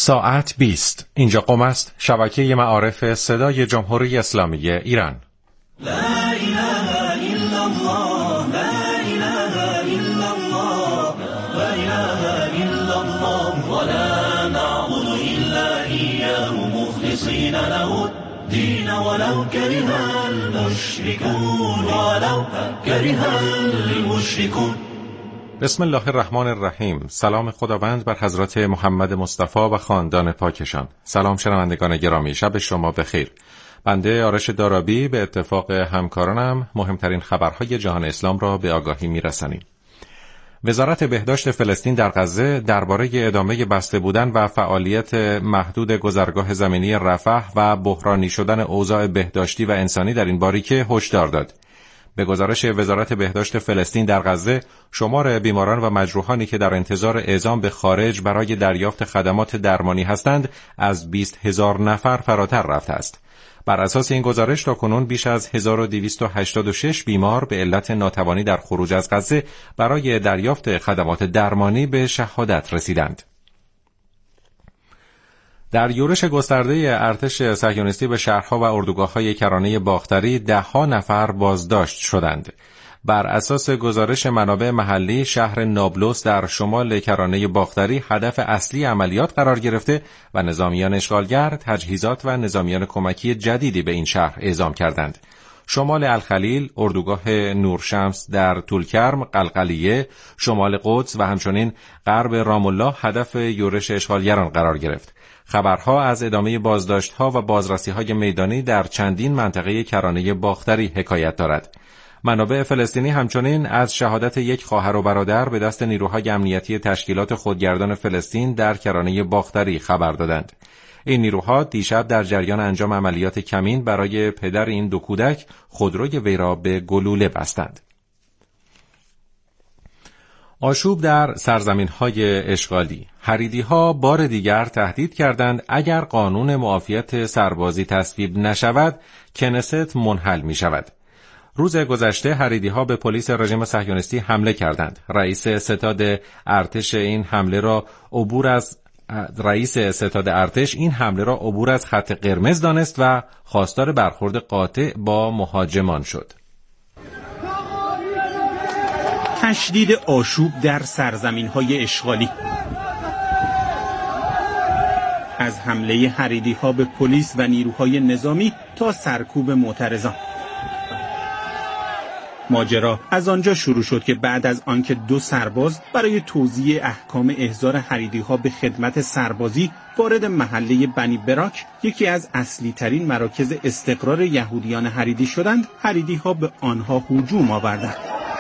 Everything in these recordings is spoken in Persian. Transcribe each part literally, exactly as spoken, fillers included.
ساعت بیست. اینجا قم است، شبکه معارف صدای جمهوری اسلامی ایران. لا اله الا الله، لا اله الا الله، لا اله الا الله، ولا نعبد الا اياه مخلصین له الدین ولو کره المشركون، ولو کره المشركون. بسم الله الرحمن الرحیم. سلام خداوند بر حضرت محمد مصطفی و خاندان پاکشان. سلام شنوندگان گرامی، شب شما بخیر. بنده آرش دارابی به اتفاق همکارانم مهمترین خبرهای جهان اسلام را به آگاهی میرسانیم. وزارت بهداشت فلسطین در غزه درباره ادامه بسته بودن و فعالیت محدود گذرگاه زمینی رفح و بحرانی شدن اوضاع بهداشتی و انسانی در این باریکه هشدار داد. به گزارش وزارت بهداشت فلسطین در غزه، شمار بیماران و مجروحانی که در انتظار اعزام به خارج برای دریافت خدمات درمانی هستند از بیست هزار نفر فراتر رفته است. بر اساس این گزارش تاکنون بیش از هزار و دویست و هشتاد و شش بیمار به علت ناتوانی در خروج از غزه برای دریافت خدمات درمانی به شهادت رسیدند. در یورش گسترده ارتش صهیونیستی به شهرها و اردوگاه‌های کرانه باختری ده‌ها نفر بازداشت شدند. بر اساس گزارش منابع محلی، شهر نابلس در شمال کرانه باختری هدف اصلی عملیات قرار گرفته و نظامیان اشغالگر تجهیزات و نظامیان کمکی جدیدی به این شهر اعزام کردند. شمال الخلیل، اردوگاه نورشمس در طولکرم، قلقلیه، شمال قدس و همچنین غرب رام الله هدف یورش اشغالگران قرار گرفت. خبرها از ادامه بازداشت‌ها و بازرسی‌های میدانی در چندین منطقه کرانه باختری حکایت دارد. منابع فلسطینی همچنین از شهادت یک خواهر و برادر به دست نیروهای امنیتی تشکیلات خودگردان فلسطین در کرانه باختری خبر دادند. این نیروها دیشب در جریان انجام عملیات کمین برای پدر این دو کودک خودروی وی را به گلوله بستند. آشوب در سرزمین‌های اشغالی. حریدی‌ها بار دیگر تهدید کردند اگر قانون معافیت سربازی تصویب نشود، کنست منحل می‌شود. روز گذشته حریدی‌ها به پلیس رژیم صهیونیستی حمله کردند. رئیس ستاد ارتش این حمله را عبور از رئیس ستاد ارتش این حمله را عبور از خط قرمز دانست و خواستار برخورد قاطع با مهاجمان شد. تشدید آشوب در سرزمین‌های اشغالی. از حمله حریدی‌ها به پلیس و نیروهای نظامی تا سرکوب معترضان. ماجرا از آنجا شروع شد که بعد از آنکه دو سرباز برای توزیع احکام احضار حریدی‌ها به خدمت سربازی وارد محله بنی براک، یکی از اصلی ترین مراکز استقرار یهودیان حریدی شدند، حریدی‌ها به آنها هجوم آوردند.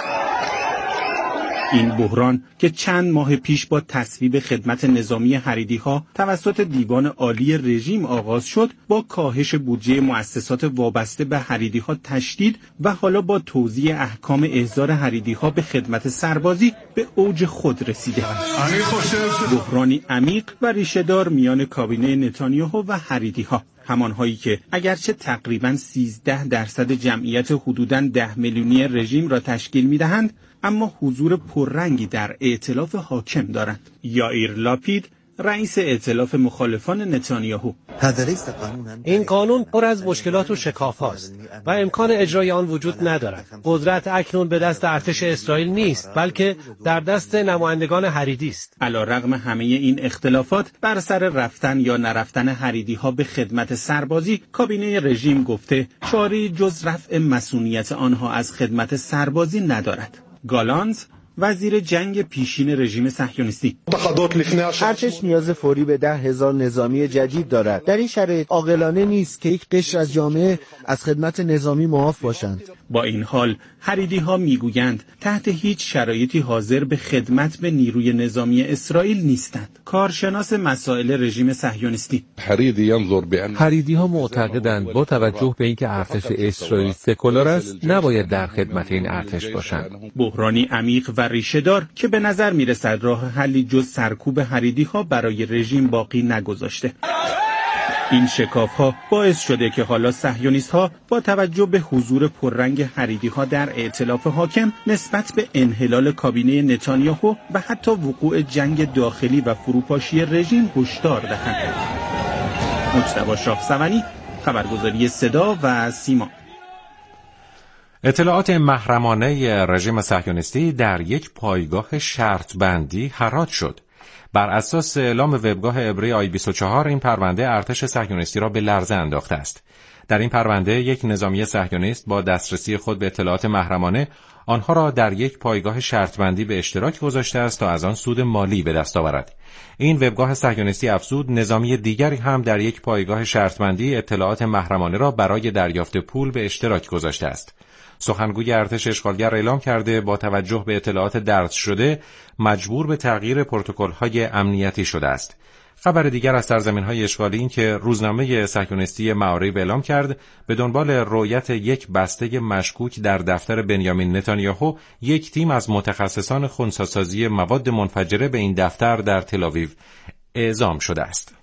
این بحران که چند ماه پیش با تصویب خدمت نظامی حریدی‌ها توسط دیوان عالی رژیم آغاز شد، با کاهش بودجه مؤسسات وابسته به حریدی‌ها تشدید و حالا با توزیع احکام احضار حریدی‌ها به خدمت سربازی به اوج خود رسیده است. بحرانی عمیق و ریشه‌دار میان کابینه نتانیاهو و حریدی‌ها، همانهایی که اگرچه تقریباً سیزده درصد جمعیت حدوداً ده میلیونی رژیم را تشکیل می‌دهند، اما حضور پررنگی در ائتلاف حاکم دارند. یائیر لاپید، رئیس ائتلاف مخالفان نتانیاهو: این قانون پر از مشکلات و شکاف‌هاست و امکان اجرای آن وجود ندارد. قدرت اکنون به دست ارتش اسرائیل نیست، بلکه در دست نمایندگان حریدی است. علی‌رغم همه این اختلافات بر سر رفتن یا نرفتن حریدی‌ها به خدمت سربازی، کابینه رژیم گفته چاره‌ای جز رفع مسئولیت آنها از خدمت سربازی ندارد. گالانز، وزیر جنگ پیشین رژیم صهیونیستی: ارتش نیاز فوری به ده هزار نظامی جدید دارد. در این شرایط عاقلانه نیست که یک قشر از جامعه از خدمت نظامی معاف باشند. با این حال حریدی‌ها میگویند تحت هیچ شرایطی حاضر به خدمت به نیروی نظامی اسرائیل نیستند. کارشناس مسائل رژیم صهیونیستی: حریدی‌ها معتقدند با توجه به اینکه ارتش اسرائیل سکولار است، نباید در خدمت این ارتش باشند. بحرانی عمیق و ریشه‌دار که به نظر میرسد راه حلی جز سرکوب حریدی‌ها برای رژیم باقی نگذاشته. این شکاف‌ها باعث شده که حالا صهیونیست‌ها با توجه به حضور پررنگ حریدی‌ها در ائتلاف حاکم نسبت به انحلال کابینه نتانیاهو و حتی وقوع جنگ داخلی و فروپاشی رژیم هشدار دهند. مجتبی شاهسوانی، خبرگزاری صدا و سیما. اطلاعات محرمانه رژیم صهیونیستی در یک پایگاه شرط بندی حراج شد. بر اساس اعلام وبگاه عبری آی بیست و چهار این پرونده ارتش صهیونیستی را به لرزه انداخته است. در این پرونده یک نظامی صهیونیست با دسترسی خود به اطلاعات محرمانه آنها را در یک پایگاه شرط بندی به اشتراک گذاشته است تا از آن سود مالی به دست آورد. این وبگاه صهیونیستی افزود نظامی دیگری هم در یک پایگاه شرط بندی اطلاعات محرمانه را برای دریافت پول به اشتراک گذاشته است. سخنگوی ارتش اشغالگر اعلام کرده با توجه به اطلاعات درج شده مجبور به تغییر پروتکل‌های امنیتی شده است. خبر دیگر از سرزمین‌های اشغالی این که روزنامه صهیونیستی معارف اعلام کرد به دنبال رؤیت یک بسته مشکوک در دفتر بنیامین نتانیاهو یک تیم از متخصصان خنثی‌سازی مواد منفجره به این دفتر در تل‌آویو اعزام شده است.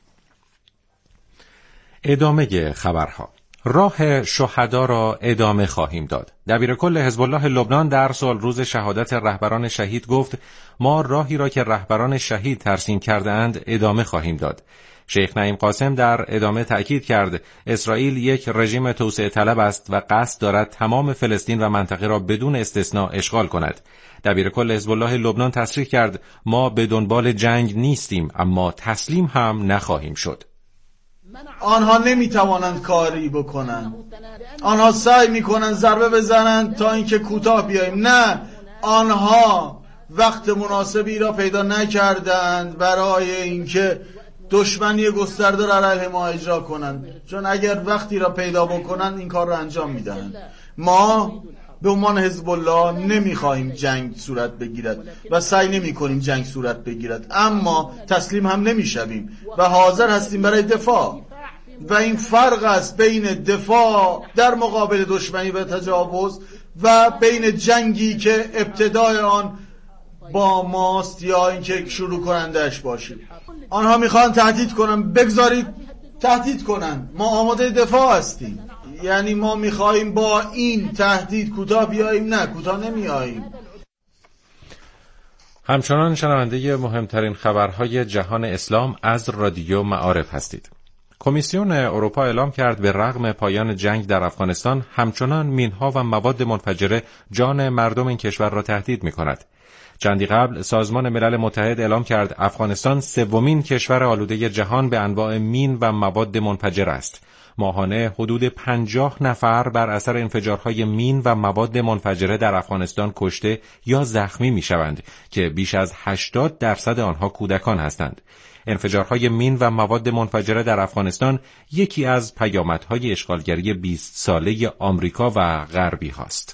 ادامه خبرها. راه شهدا را ادامه خواهیم داد. دبیرکل حزب الله لبنان در سال روز شهادت رهبران شهید گفت ما راهی را که رهبران شهید ترسیم کرده اند ادامه خواهیم داد. شیخ نعیم قاسم در ادامه تأکید کرد اسرائیل یک رژیم توسعه طلب است و قصد دارد تمام فلسطین و منطقه را بدون استثناء اشغال کند. دبیرکل حزب الله لبنان تصریح کرد ما به دنبال جنگ نیستیم اما تسلیم هم نخواهیم شد. آنها نمیتوانند کاری بکنند. آنها سعی میکنند ضربه بزنند تا اینکه کوتاه بیاییم. نه، آنها وقت مناسبی را پیدا نکردند برای اینکه دشمنی گسترده را علیه ما اجرا کنند، چون اگر وقتی را پیدا بکنند این کار را انجام میدهند. ما به عنوان حزب الله نمیخواهیم جنگ صورت بگیرد و سعی نمی کنیم جنگ صورت بگیرد، اما تسلیم هم نمیشویم و حاضر هستیم برای دفاع. و این فرق است بین دفاع در مقابل دشمنی و تجاوز و بین جنگی که ابتدای آن با ماست یا اینکه شروع کنندش باشیم. آنها میخوان تهدید کنن، بگذارید تهدید کنن، ما آماده دفاع هستیم. یعنی ما میخواییم با این تهدید کوتاه بیاییم؟ نه، کوتاه نمیاییم. همچنان شنونده مهمترین خبرهای جهان اسلام از رادیو معارف هستید. کمیسیون اروپا اعلام کرد به رغم پایان جنگ در افغانستان همچنان مینها و مواد منفجره جان مردم این کشور را تهدید می‌کند. چندی قبل سازمان ملل متحد اعلام کرد افغانستان سومین کشور آلوده جهان به انواع مین و مواد منفجره است. ماهانه حدود پنجاه نفر بر اثر انفجارهای مین و مواد منفجره در افغانستان کشته یا زخمی می‌شوند که بیش از هشتاد درصد آنها کودکان هستند. انفجارهای مین و مواد منفجره در افغانستان یکی از پیامدهای اشغالگری بیست ساله آمریکا و غربی هاست.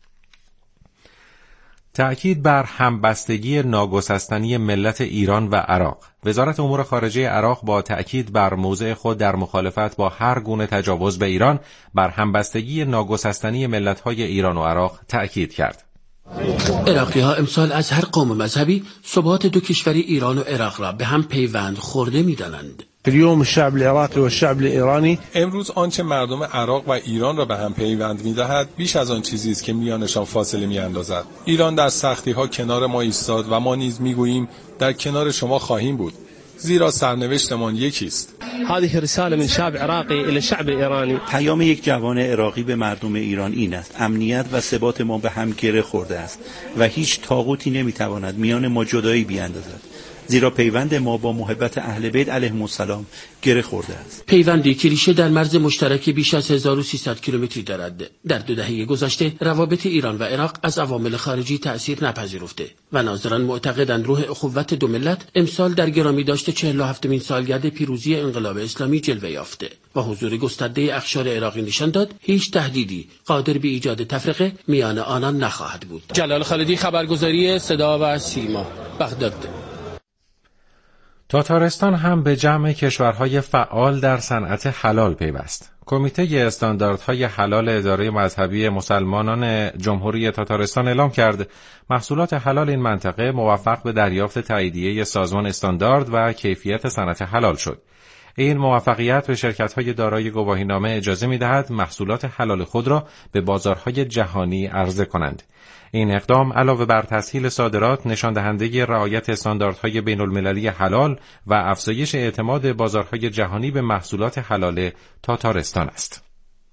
تأکید بر همبستگی ناگسستنی ملت ایران و عراق. وزارت امور خارجه عراق با تأکید بر موضع خود در مخالفت با هر گونه تجاوز به ایران بر همبستگی ناگسستنی ملت‌های ایران و عراق تأکید کرد. عراقی ها امسال از هر قوم مذهبی ثبات دو کشوری ایران و عراق را به هم پیوند خورده می دانند. اليوم الشعب العراقي والشعب الإيراني امروز آنچه مردم عراق و ایران را به هم پیوند می‌دهد بیش از آن چیزی است که میانشان فاصله می‌اندازد. ایران در سختی‌ها کنار ما ایستاد و ما نیز می‌گوییم در کنار شما خواهیم بود، زیرا سرنوشتمان یکی است. هذه رساله من شعب عراقی الى شعب ایرانی. پیام یک جوان عراقی به مردم ایران این است: امنیت و ثبات ما به هم گره خورده است و هیچ طاغوتی نمی‌تواند میان ما جدایی بیاندازد، زیرا پیوند ما با محبت اهل بیت علیهم السلام گره خورده است. پیوندی که ریشه در مرز مشترک بیش از هزار و سیصد کیلومتری دارد. در دو دهه گذشته روابط ایران و عراق از عوامل خارجی تأثیر نپذیرفته و ناظران معتقدند روح اخوت دو ملت امسال در گرامی داشته چهل و هفتمین سالگرد پیروزی انقلاب اسلامی جلوه یافته و حضور گسترده اقشار عراقی نشان داد هیچ تهدیدی قادر به ایجاد تفرقه میان آنان نخواهد بود. جلال خالدی، خبرگزاری صدا و سیما، بغداد. تاتارستان هم به جمع کشورهای فعال در صنعت حلال پیوست. کمیته استانداردهای حلال اداره مذهبی مسلمانان جمهوری تاتارستان اعلام کرد محصولات حلال این منطقه موفق به دریافت تاییدیه سازمان استاندارد و کیفیت صنعت حلال شد. این موفقیت به شرکت‌های دارای گواهینامه اجازه می‌دهد محصولات حلال خود را به بازارهای جهانی عرضه کنند. این اقدام علاوه بر تسهیل صادرات نشان دهنده رعایت استانداردهای بین‌المللی حلال و افزایش اعتماد بازارهای جهانی به محصولات حلال تاتارستان است.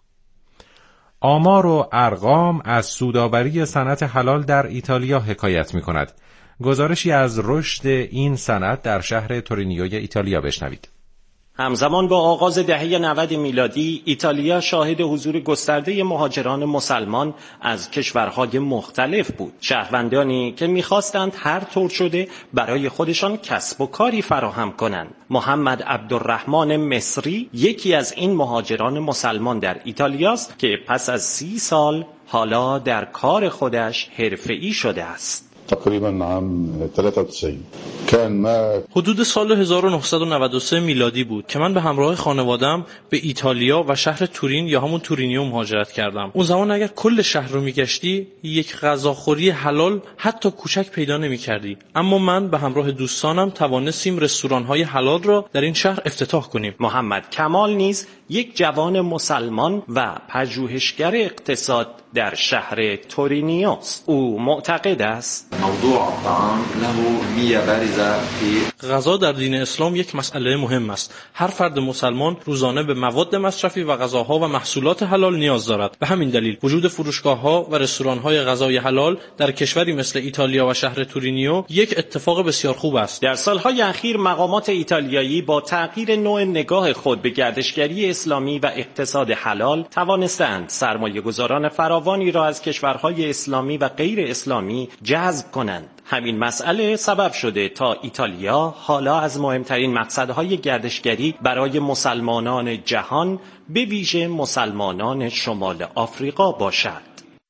آمار و ارقام از سودآوری صنعت حلال در ایتالیا حکایت می‌کند. گزارشی از رشد این صنعت در شهر تورینیوی ایتالیا بشنوید. همزمان با آغاز دهه نود میلادی، ایتالیا شاهد حضور گسترده مهاجران مسلمان از کشورهای مختلف بود. شهروندانی که می‌خواستند هر طور شده برای خودشان کسب و کاری فراهم کنند. محمد عبدالرحمن مصری یکی از این مهاجران مسلمان در ایتالیاست که پس از سی سال حالا در کار خودش حرفه‌ای شده است. تقریبا عام ثلاثة وتسعين كان ما حدود سال هزار و نهصد و نود و سه میلادی بود که من به همراه خانواده‌ام به ایتالیا و شهر تورین یا همون تورینیو مهاجرت کردم. اون زمان اگر کل شهر رو میگشتی یک غذاخوری حلال حتی کوچک پیدا نمی‌کردی. اما من به همراه دوستانم توانستیم رستوران‌های حلال را در این شهر افتتاح کنیم. محمد کمال نیز یک جوان مسلمان و پژوهشگر اقتصاد در شهر تورینیوست. او معتقد است موضوع الطعام له مية بارزة في غذا در دین اسلام یک مسئله مهم است. هر فرد مسلمان روزانه به مواد مصرفی و غذاها و محصولات حلال نیاز دارد. به همین دلیل وجود فروشگاه‌ها و رستوران‌های غذای حلال در کشوری مثل ایتالیا و شهر تورینیو یک اتفاق بسیار خوب است. در سالهای اخیر مقامات ایتالیایی با تغییر نوع نگاه خود به گردشگری اسلامی و اقتصاد حلال توانستند سرمایه‌گذاران فراوانی را از کشورهای اسلامی و غیر اسلامی جذب کنند. همین مسئله سبب شده تا ایتالیا حالا از مهمترین مقصدهای گردشگری برای مسلمانان جهان به ویژه مسلمانان شمال آفریقا باشد.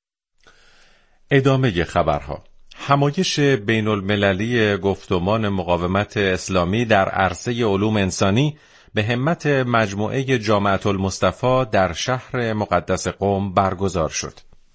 ادامه خبرها. همایش بین المللی گفتمان مقاومت اسلامی در عرصه علوم انسانی به همت مجموعه جامعة المصطفى در شهر مقدس قم برگزار شد.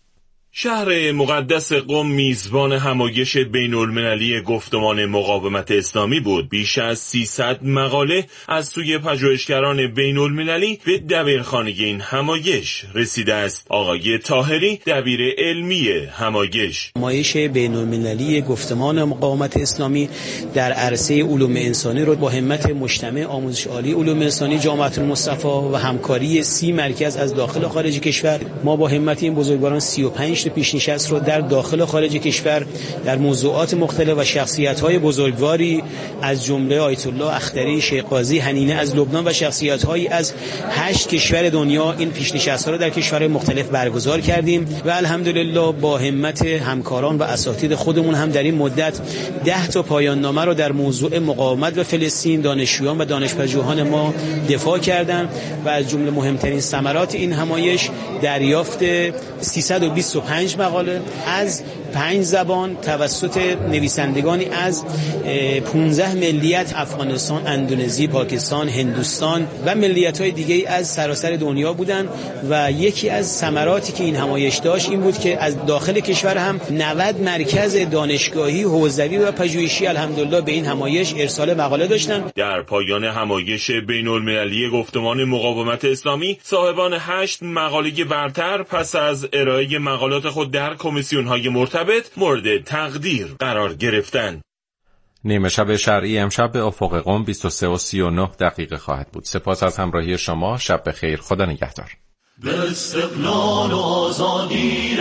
شهر مقدس قم میزبان همایش بین المللی گفتمان مقاومت اسلامی بود. بیش از سیصد مقاله از سوی پژوهشگران بین المللی به دبیرخانه این همایش رسیده است. آقای طاهری دبیر علمی همایش: همایش بین المللی گفتمان مقاومت اسلامی در عرصه علوم انسانی رو با همت مجتمع آموزش عالی علوم انسانی جامعة المصطفى و همکاری سی مرکز از داخل و خارج کشور، ما با همت این بزرگواران سی و پنج پیشنشست رو در داخل و خارج کشور در موضوعات مختلف و شخصیت‌های بزرگواری از جمله آیت الله اختری، شیخ قاضی حنینه از لبنان و شخصیت‌هایی از هشت کشور دنیا این پیشنشست‌ها رو در کشورهای مختلف برگزار کردیم و الحمدلله با همت همکاران و اساتید خودمون هم در این مدت ده تا پایان نامه رو در موضوع مقاومت و فلسطین دانشجویان و دانشپژوهان ما دفاع کردند و از جمله مهمترین ثمرات این همایش دریافت سیصد و بیست و پنج مقاله از پنج زبان توسط نویسندگانی از پانزده ملیت، افغانستان، اندونزی، پاکستان، هندوستان و ملیت‌های دیگه از سراسر دنیا بودند و یکی از ثمراتی که این همایش داشت این بود که از داخل کشور هم نود مرکز دانشگاهی، حوزوی و پژوهشی الحمدلله به این همایش ارسال مقاله داشتن. در پایان همایش بین المللی گفتمان مقاومت اسلامی صاحبان هشت مقاله برتر پس از ارائه مقالات خود در کمیسیون‌های مرتبط مورد تقدیر قرار گرفتند. نیمه شب شرعی امشب به افق قم بیست و سه و سی و نه دقیقه خواهد بود. سپاس از همراهی شما. شب بخیر. خدا نگهدار. به استقلال و آزادی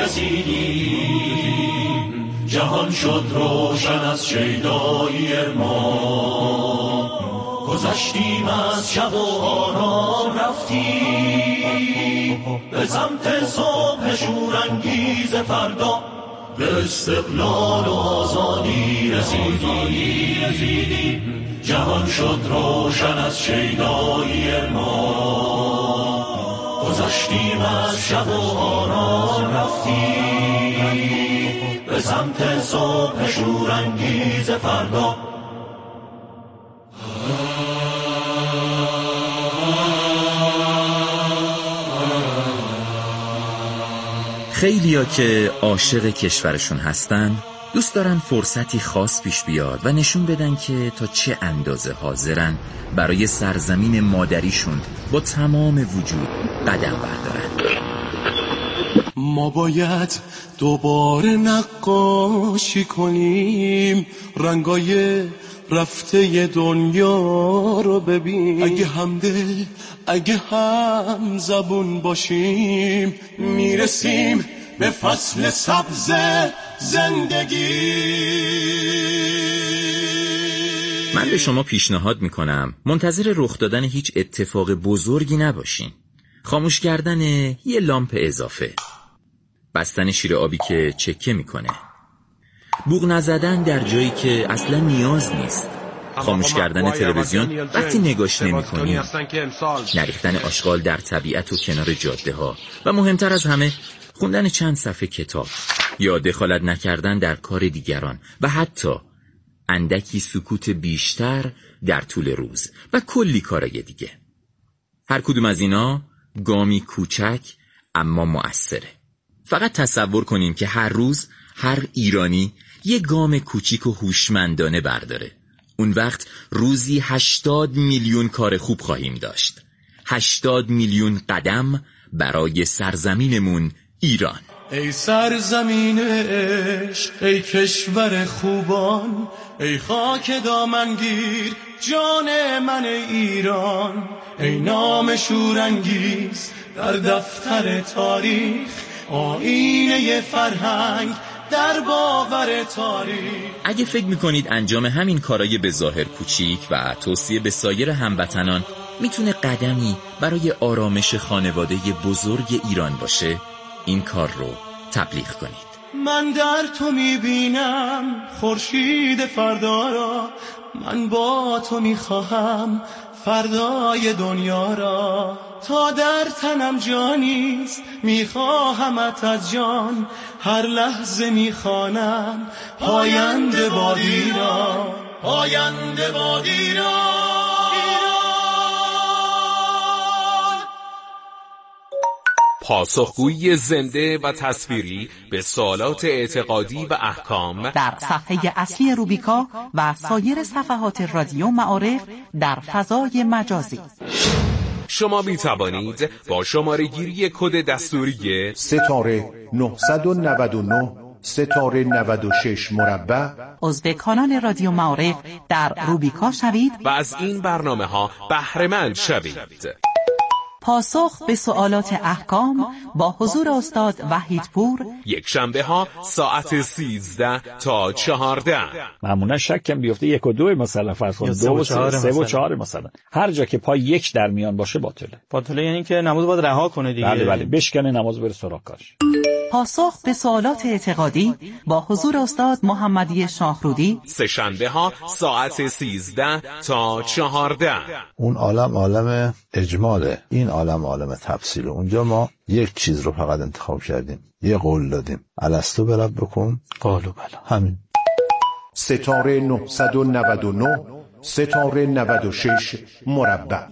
رسیدیم، جهان شد روشن از شیدایی ما، گذشتیم از شب و آرام رفتیم به سمت صبح شورانگیز فردا. به استقلال و آزادی رسیدیم، جهان شد روشن از شیدایی ما، گذشتیم از شب و آرام رفتیم به سمت صبح شورانگیز فردا. خیلیا که عاشق کشورشون هستن دوست دارن فرصتی خاص پیش بیاد و نشون بدن که تا چه اندازه حاضرن برای سرزمین مادریشون با تمام وجود قدم بردارن. ما باید دوباره نقاشی کنیم، رنگای رفته دنیا رو ببین. اگه همدل اگه هم زبون باشیم، میرسیم به فصل سبز زندگی. من به شما پیشنهاد میکنم منتظر رخ دادن هیچ اتفاق بزرگی نباشین. خاموش کردن یه لامپ اضافه، بستن شیر آبی که چکه میکنه، بوق نزدن در جایی که اصلا نیاز نیست، خاموش کردن تلویزیون وقتی نگاش نمی‌کنی، نریختن آشغال در طبیعت و کنار جاده ها و مهمتر از همه خوندن چند صفحه کتاب یا دخالت نکردن در کار دیگران و حتی اندکی سکوت بیشتر در طول روز و کلی کارای دیگه. هر کدوم از اینا گامی کوچک اما مؤثره. فقط تصور کنیم که هر روز هر ایرانی یه گام کوچیک و هوشمندانه برداره. اون وقت روزی هشتاد میلیون کار خوب خواهیم داشت. هشتاد میلیون قدم برای سرزمینمون ایران. ای سرزمین عشق، ای کشور خوبان، ای خاک دامنگیر جان من ایران، ای نام شورانگیز در دفتر تاریخ، آینه فرهنگ در باور تاریخ. اگه فکر میکنید انجام همین کارای به ظاهر کوچیک و توصیه به سایر هموطنان میتونه قدمی برای آرامش خانواده بزرگ ایران باشه، این کار رو تبلیغ کنید. من در تو میبینم خورشید فردا را، من با تو میخواهم فردای دنیا را، تا در تنم جانیست میخواهمت از جان، هر لحظه میخوانم پاینده بادی را، پاینده بادی را. پاسخگویی زنده و تصویری به سوالات اعتقادی و احکام در صفحه اصلی روبیکا و سایر صفحات رادیو معارف در فضای مجازی. شما می توانید با شماره گیری کد دستوری ستاره نهصد و نود و نه ستاره نود و شش مربع عضو کانال رادیو معارف در روبیکا شوید و از این برنامه ها بهره مند شوید. پاسخ به سوالات احکام با حضور استاد وحیدپور، یک شنبه ها ساعت سیزده تا چهارده. معمولا شکم بیفته یک و دو مثلا فرض کن، دو و سه, سه و چهار مثلا. هر جا که پای یک در میان باشه باطله. باطله یعنی که نماز باید رها کنه دیگه. بله بله، بشکنه نماز بره سراغ کارش. پاسخ به سوالات اعتقادی با حضور استاد محمدی شاهرودی، سه شنبه ها ساعت سیزده تا چهارده. اون عالم عالم اجماله، این عالم عالم تفصیله. اونجا ما یک چیز رو فقط انتخاب کردیم، یه قول دادیم، الستو برب بکن قالو بلا، همین. ستاره نهصد و نود و نه ستاره نود و شش مربع.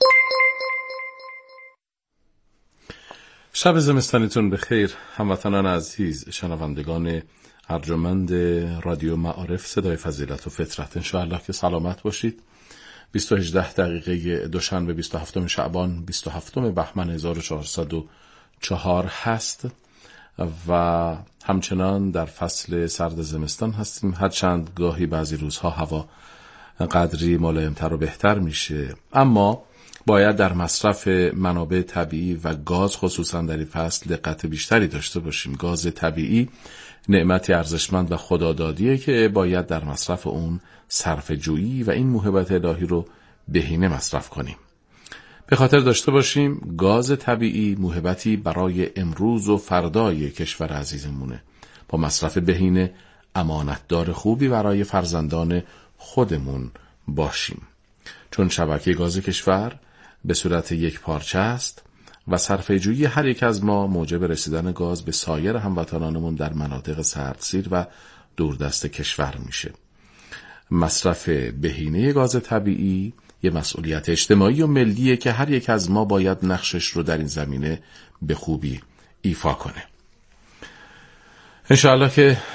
شب زمستانتون بخیر هموطنان عزیز، شنوندگان ارجمند رادیو معارف صدای فضیلت و فطرت. انشاءالله که سلامت باشید. بیست و هجده دقیقه دوشنبه بیست و هفتم شعبان بیست و هفتم بهمن هزار و چهارصد و چهار هست و همچنان در فصل سرد زمستان هستیم. هرچند گاهی بعضی روزها هوا قدری ملایمتر و بهتر میشه، اما باید در مصرف منابع طبیعی و گاز خصوصا در این فصل دقت بیشتری داشته باشیم. گاز طبیعی نعمتی ارزشمند و خدادادیه که باید در مصرف اون صرفه جویی و این موهبت الهی رو بهینه مصرف کنیم. به خاطر داشته باشیم گاز طبیعی موهبتی برای امروز و فردای کشور عزیزمونه. با مصرف بهینه امانتدار خوبی برای فرزندان خودمون باشیم، چون شبکه گاز کشور به صورت یک پارچه است و صرفه جویی هر یک از ما موجب رسیدن گاز به سایر هموطنانمون در مناطق سردسیر و دوردست کشور میشه. مصرف بهینه گاز طبیعی یه مسئولیت اجتماعی و ملیه که هر یک از ما باید نقشش رو در این زمینه به خوبی ایفا کنه. انشاءالله که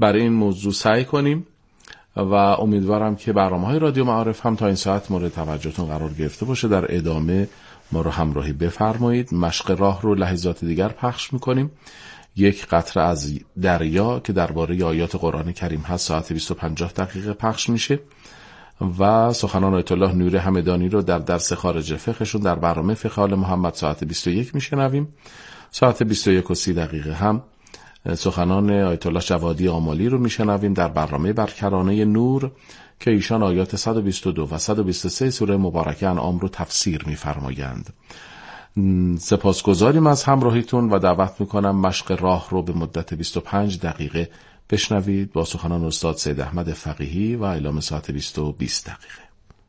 برای این موضوع سعی کنیم و امیدوارم که برنامه‌های رادیو معارف هم تا این ساعت مورد توجهتون قرار گرفته باشه. در ادامه ما رو همراهی بفرمایید. مشق راه رو لحظات دیگر پخش میکنیم. یک قطره از دریا که درباره آیات قرآن کریم هست ساعت بیست و پنجاه دقیقه پخش میشه و سخنان آیت الله نوری همدانی رو در درس خارج فقهشون در برنامه فقه آل محمد ساعت بیست و یک میشنویم. ساعت بیست و یک و سی دقیقه هم سخنان آیت الله جوادی آملی رو میشنویم در برنامه برکرانه نور که ایشان آیات صد و بیست و دو و صد و بیست و سه سوره مبارکه انعام رو تفسیر می‌فرمایند. سپاسگزاریم از همراهیتون و دعوت میکنم مشق راه رو به مدت بیست و پنج دقیقه بشنوید با سخنان استاد سید احمد فقیهی و اعلام ساعت بیست و بیست دقیقه.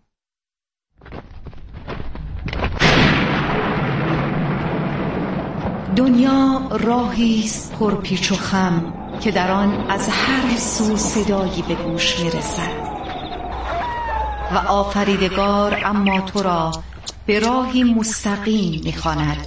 دنیا راهی است پر پیچ و خم که در آن از هر سو صدایی به گوش میرسد و آفریدگار اما تو را به راهی مستقیم میخواند.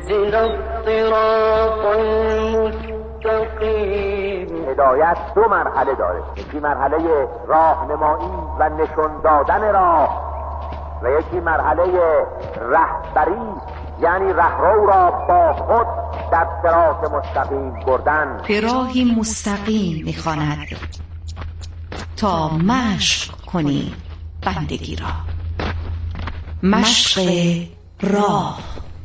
هدایت دو مرحله داره، یکی مرحله راهنمایی و نشون دادن راه و یکی مرحله رهبری، یعنی رهرو را با خود در صراط مستقیم بردن. به راهی مستقیم میخواند تا مشق کنی بندگی را. مشق راه.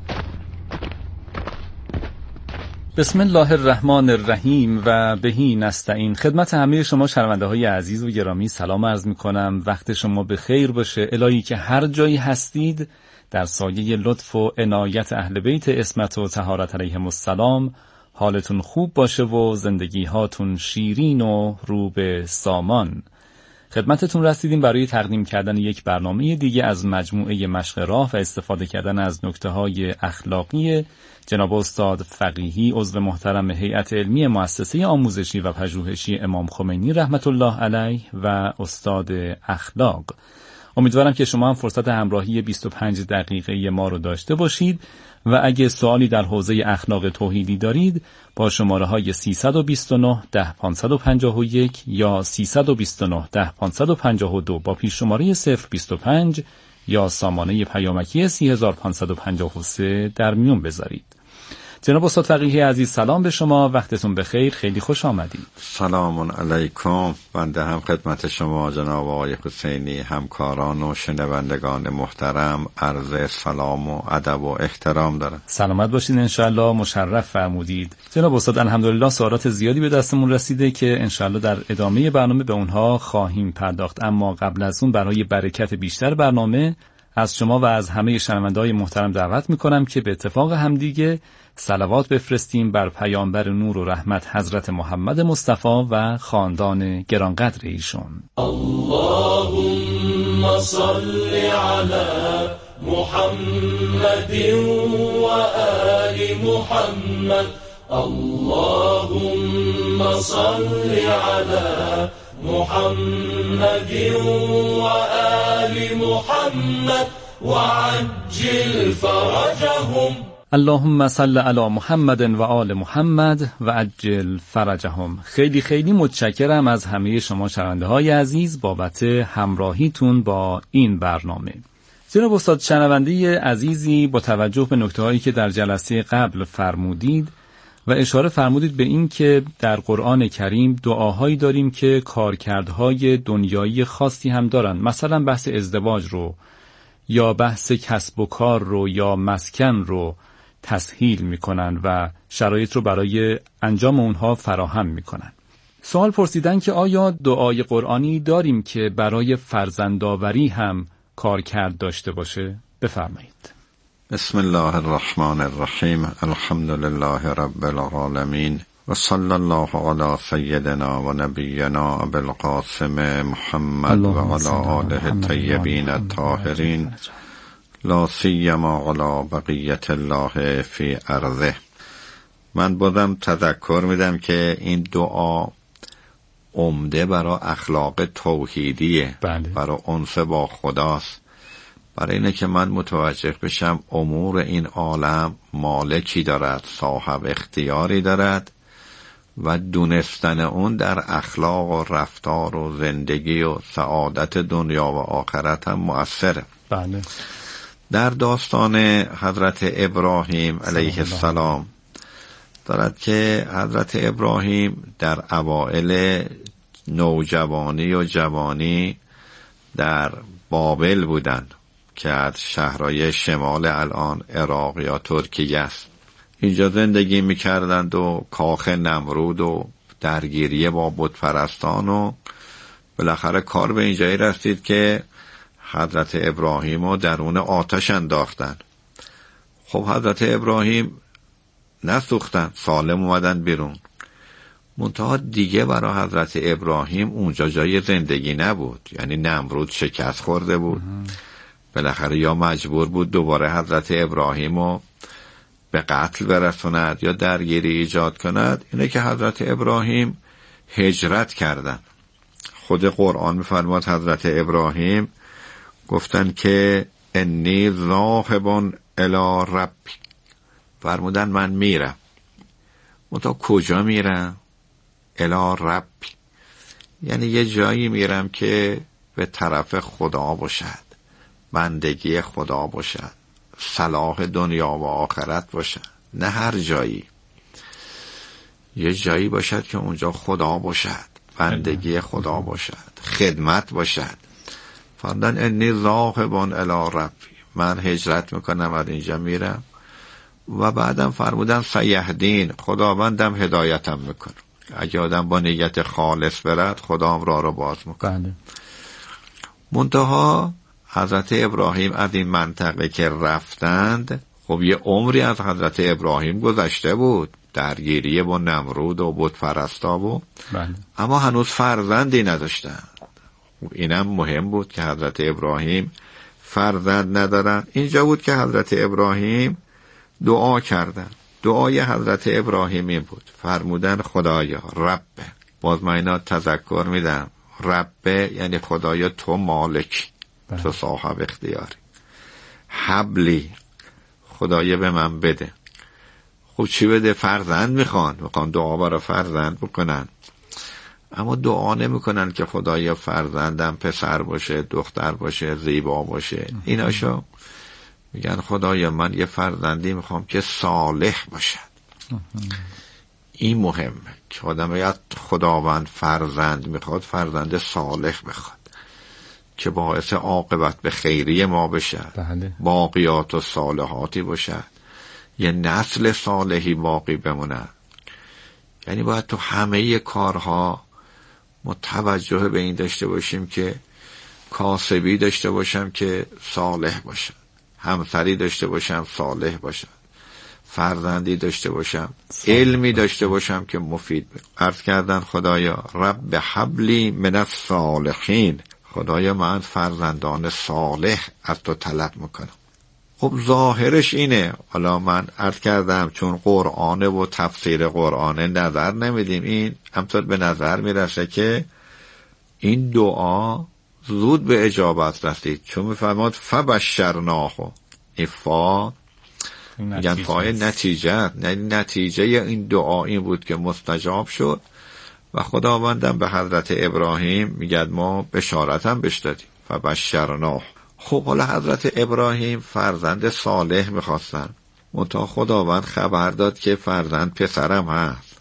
بسم الله الرحمن الرحیم و بهی نستعین. خدمت همه شما شنونده های عزیز و گرامی سلام عرض می کنم. وقت شما به خیر باشه. الهی که هر جایی هستید در سایه لطف و عنایت اهل بیت عصمت و طهارت علیهم السلام حالتون خوب باشه و زندگی هاتون شیرین و رو به سامان. خدمتتون رسیدیم برای تقدیم کردن یک برنامه دیگه از مجموعه مشق راه و استفاده کردن از نکته‌های اخلاقی جناب استاد فقیهی، عضو محترم هیئت علمی مؤسسه آموزشی و پژوهشی امام خمینی رحمت الله علیه و استاد اخلاق. امیدوارم که شما هم فرصت همراهی بیست و پنج دقیقه ما رو داشته باشید و اگه سوالی در حوزه اخلاق توحیدی دارید با شماره های سیصد و بیست و نه ده پانصد و پنجاه و یک یا سیصد و بیست و نه ده پانصد و پنجاه و دو با پیش شماره صفر بیست و پنج یا سامانه پیامکی سی و پانصد و پنجاه و سه در میون بذارید. جناب استاد فقیهی عزیز سلام به شما، وقتتون بخیر، خیلی خوش آمدید. سلام علیکم. بنده هم خدمت شما جناب آقای حسینی، همکاران و شنوندگان محترم عرض سلام و ادب و احترام دارم. سلامت باشید انشالله، مشرف فرمودید. جناب استاد الحمدلله سوالات زیادی به دستمون رسیده که انشالله در ادامه برنامه به اونها خواهیم پرداخت، اما قبل از اون برای برکت بیشتر برنامه از شما و از همه شنونده‌های محترم دعوت می‌کنم که به اتفاق همدیگه صلوات بفرستیم بر پیامبر نور و رحمت حضرت محمد مصطفی و خاندان گرانقدر ایشون. اللهم صل علی محمد و آل محمد. اللهم صل علی محمد و آل محمد و عجل فرجهم. اللهم صل علی محمد و آل محمد و عجل فرجهم. خیلی خیلی متشکرم از همه شما شنونده های عزیز بابت همراهیتون با این برنامه. جناب استاد، شنونده عزیزی با توجه به نکته هایی که در جلسه قبل فرمودید و اشاره فرمودید به این که در قرآن کریم دعاهایی داریم که کارکردهای دنیایی خاصی هم دارن، مثلا بحث ازدواج رو یا بحث کسب و کار رو یا مسکن رو تسهیل میکنن و شرایط رو برای انجام اونها فراهم میکنن. سوال پرسیدن که آیا دعای قرآنی داریم که برای فرزندآوری هم کارکرد داشته باشه؟ بفرمایید. بسم الله الرحمن الرحیم. الحمد لله رب العالمین و صلی الله علی سیدنا و نبینا ابوالقاسم محمد و علی آله الطیبین الطاهرین لا سیما علی بقیت الله فی ارضه. من بودم تذکر میدم که این دعا عمده برای اخلاق توحیدیه، بله. برای انس با خداست، برای اینه که من متوجه بشم امور این عالم مالکی دارد، صاحب اختیاری دارد و دونستن اون در اخلاق و رفتار و زندگی و سعادت دنیا و آخرت هم مؤثره. بله. در داستان حضرت ابراهیم علیه السلام دارد که حضرت ابراهیم در اوائل نوجوانی و جوانی در بابل بودند که از شهرهای شمال الان عراق یا ترکیه است. اینجا زندگی میکردند و کاخ نمرود و درگیری با بتپرستان و بالاخره کار به اینجایی رسید که حضرت ابراهیم رو درون آتش انداختند. خب حضرت ابراهیم نسوختن، سالم اومدن بیرون. منتها دیگه برای حضرت ابراهیم اونجا جای زندگی نبود، یعنی نمرود شکست خورده بود. بالاخره یا مجبور بود دوباره حضرت ابراهیم رو به قتل برسوند یا درگیری ایجاد کند. اینه که حضرت ابراهیم هجرت کردن. خود قرآن می‌فرماد حضرت ابراهیم گفتن که انی ذاهب الی ربی، فرمودن من میرم. منتها کجا میرم؟ الی ربی، یعنی یه جایی میرم که به طرف خدا باشد، بندگی خدا باشد، صلاح دنیا و آخرت باشد. نه هر جایی، یه جایی باشد که اونجا خدا باشد، بندگی خدا باشد، خدمت باشد. فرمودن انی ذاهب الی ربی، من هجرت میکنم از اینجا میرم. و بعدم فرمودن سیهدین، خداوندم هدایتم میکنه. اگه آدم با نیت خالص برد خدا هم راه رو باز میکنه. منتها حضرت ابراهیم از این منطقه که رفتند، خب یه عمری از حضرت ابراهیم گذشته بود، درگیری با نمرود و بت پرستا بود. بله. اما هنوز فرزندی نداشتند. اینم مهم بود که حضرت ابراهیم فرزند ندارن. اینجا بود که حضرت ابراهیم دعا کردن. دعای حضرت ابراهیم این بود، فرمودن خدایا رب، باز من اینا تذکر میدم، رب یعنی خدایا تو مالک، بله. تو صاحب اختیاری. حبلی، خدایا به من بده. خب چی بده؟ فرزند میخوان، میخوان دعا برای فرزند بکنن، اما دعا نمیکنن که خدایا فرزندم پسر باشه، دختر باشه، زیبا باشه. ایناشو میگن خدایا من یه فرزندی میخوام که صالح باشد. این مهمه که آدم یاد خداوند فرزند میخواد، فرزند صالح بخواد که باعث عاقبت به خیری ما بشد. بله. باقیات و صالحاتی باشد، یه نسل صالحی باقی بمونه. یعنی باید تو همه کارها متوجه به این داشته باشیم که کاسبی داشته باشم که صالح باشم، همسری داشته باشم صالح باشم، فرزندی داشته باشم، علمی داشته باشم که مفید باشم. عرض کردن خدایا رب حبلی من الصالحین، خدایا من فرزندان صالح از تو طلب میکنم. خب ظاهرش اینه. حالا من عرض کردم چون قرآنه و تفسیر قرآنه نظر نمیدیم، این همطور به نظر میرسه که این دعا زود به اجابت رسید، چون میفرماد فبشرناه، این فا میگن فای نتیجه، نتیجه این دعا این بود که مستجاب شد و خداوندم به حضرت ابراهیم میگه ما بشارتم بش دادیم، فبشرناه. خب حالا حضرت ابراهیم فرزند صالح میخواستن، منتها خداوند خبر داد که فرزند پسرم هست.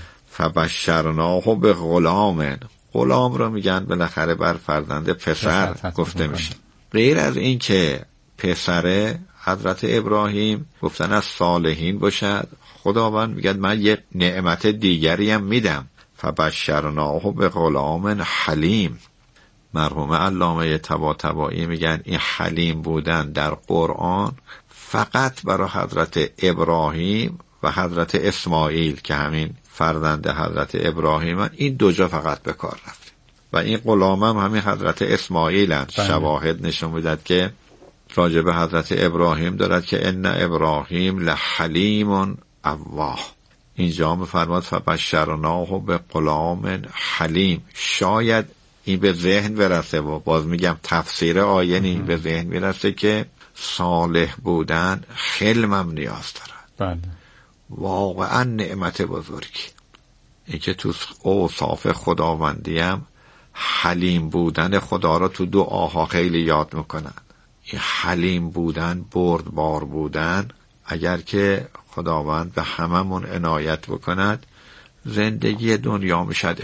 فبشرناه به غلام، غلام رو میگن بالاخره بر فرزند پسر, پسر گفته میشه. غیر از این که پسر حضرت ابراهیم گفتن از صالحین باشد، خداوند میگه من یه نعمت دیگری هم میدم، فبشرناه به غلام حلیم. مرحوم علامه طباطبایی میگن این حلیم بودن در قرآن فقط برای حضرت ابراهیم و حضرت اسماعیل که همین فرزند حضرت ابراهیم، این دو جا فقط به کار رفت و این غلام هم همین حضرت اسماعیل هست. شواهد نشون میداد که راجع به حضرت ابراهیم دارد که ان ابراهیم لحلیم اواه. اینجا میفرماد فبشرناه به غلام حلیم. شاید این به ذهن برسه و باز میگم تفسیر آیه این به ذهن میرسه که صالح بودن حلمم نیاز دارد. بله. واقعا نعمت بزرگی. این که تو اوصاف خداوندیم حلیم بودن خدا را تو دعاها خیلی یاد میکنن. این حلیم بودن، بردبار بودن، اگر که خداوند به هممون عنایت بکند زندگی دنیا میشد